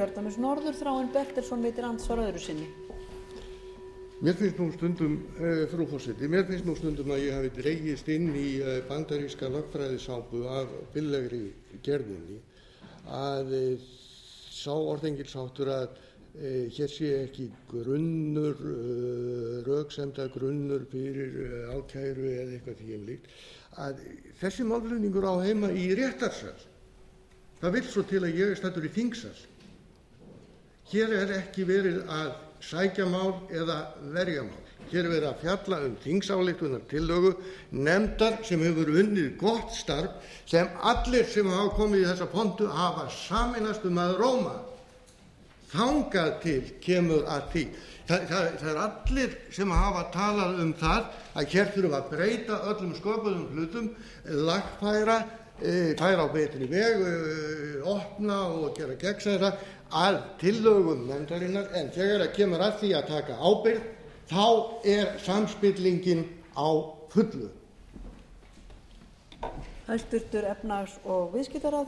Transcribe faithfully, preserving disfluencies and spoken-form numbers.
Kjördæmis norður Þráinn Bertelsson veitir andsvar öðru sinni. Mér finnst nú stundum, uh, frú forseti, mér finnst nú stundum að ég hafi dregist inn í uh, bandaríska lögfræðisápu af billegri gerðinni að uh, sá orðengilsháttur að uh, hér sé ekki grunnur, uh, röksemda grunnur fyrir uh, ákæru eða eitthvað því um líkt, að þessi málflutningur á heima í réttarsal. Það vill svo til að ég er staddur í þingsal. Hér er ekki verið að sækja mál eða verja mál. Hér er verið að fjalla um þingsályktunartillögu nefndar sem hefur unnið gott starf sem allir sem hafa komið í þessa pontu hafa sameinast um að róma. Þangað til kemur að því. Það, það, það er allir sem hafa talað um það að hér þurfum að breyta öllum sköpuðum hlutum, lagfæra, e, færa á betri veg, e, opna og gera gegnsæra að tillögum nefndarinnar, en þegar það kemur að því að taka ábyrgð, þá er samspillingin á fullu. Hæstvirtur efnahags- og viðskiptaráðherra.